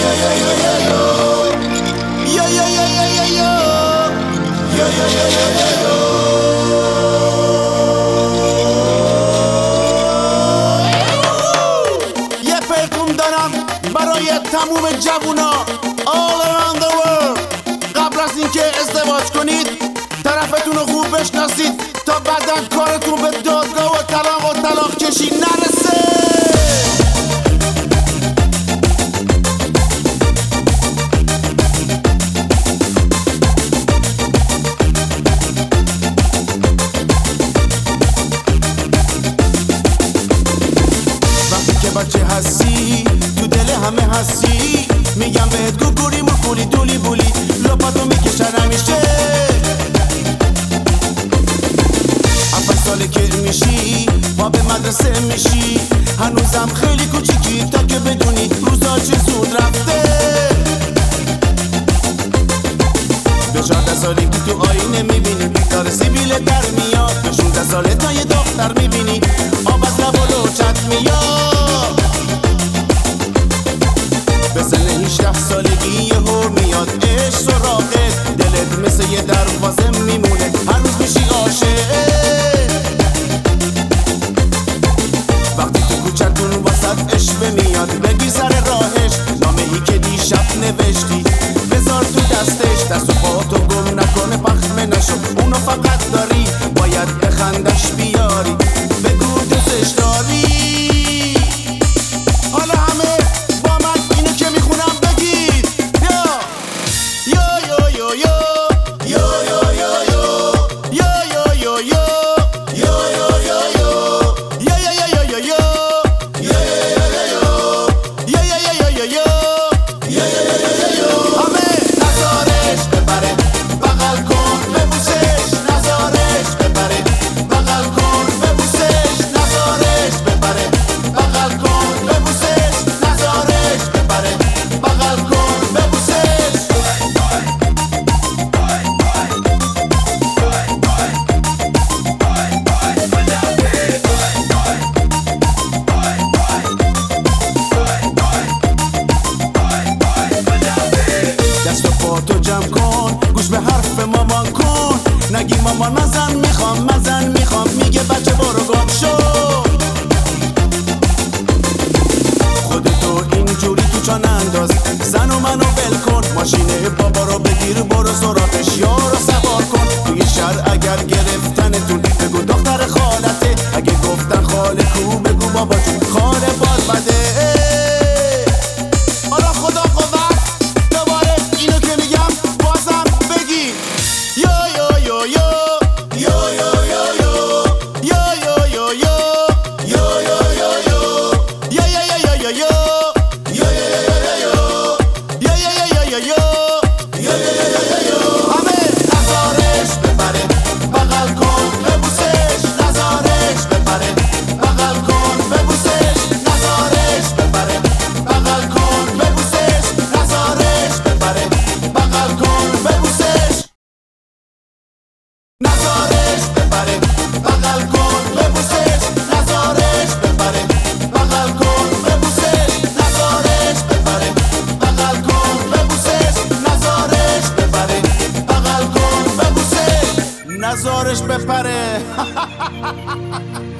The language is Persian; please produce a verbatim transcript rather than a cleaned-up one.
یه پیغام دارم برای تموم جوونا all around the world. قبل از اینکه ازدواج کنید طرفتون رو خوب بشناسید تا بعدن کارتون به دادگاه و طلاق و طلاق کشی نرسه. بچه هستی تو دل همه هستی، میگم بهت گوگوری مکولی دولی بولی لپاتو میکشن همیشه. هفت ساله که میشی با به مدرسه میشی، هنوزم خیلی کوچیکی تا که بدونی روزا چه زود رفته. به چهارده سالی که تو آینه میبینی داره سیبیل در میاد، به شونزده ساله تا یه دختر میبینی آب از لب و لوچت میاد. به سن هجده سالگی یهو میاد عشق سراغت، دلت مثل یه دروازه میمونه هر روز میشی عاشق. وقتی تو کوچتون وسط اشوه میاد بگیر سر راهش، نامه‌ای که دیشب نوشتی بذار تو دستش، دست و پاتو گم نکنه پخمه نشو، اونو فقط داری باید بخندش بیاری بگو دوستش داری. حالا همه با من اینو که میخونم بگید یا یا یا یا یا یا یا یا یا یا تو جمع کن گوش به حرف مامان کن، نگی مامان مزن میخوام مزن میخوام، میگه بچه برو گم شو. خودتو اینجوری تو چان انداز، زن و منو ول کن، ماشین بابا رو بگیر برو سراغش یارو سوار کن. توی شهر اگر گرفتنتون بگو دختر خالته، اگه گفتن خاله کو بگو بابا جون خاله باد بده. حالا خدا قوت دوباره اینو که میگم بازم بگی یا یا یا یا یا یا یا یا یا یا یا یا یا یا یا یا یا یا نزارش بپره